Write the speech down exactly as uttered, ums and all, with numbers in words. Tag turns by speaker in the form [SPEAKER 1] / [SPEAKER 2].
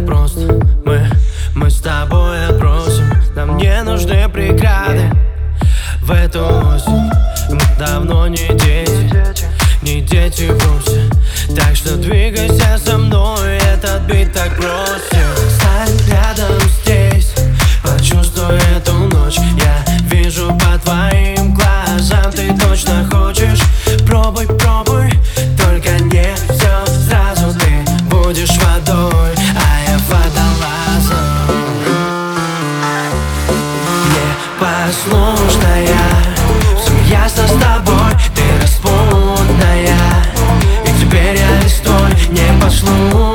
[SPEAKER 1] просто. Мы, мы с тобой отбросим. Нам не нужны преграды в эту осень. Мы давно не дети, не дети вовсе. Так что двигайся со мной, этот бит так просит. Стань рядом здесь, почувствуй эту ночь. Я вижу по твоим глазам, ты точно хочешь. Пробуй, пробуй, только не все сразу. Ты будешь водой, а я водолазом. Непослушная, все ясно с тобой, ты распутная. И теперь я листой непослушный.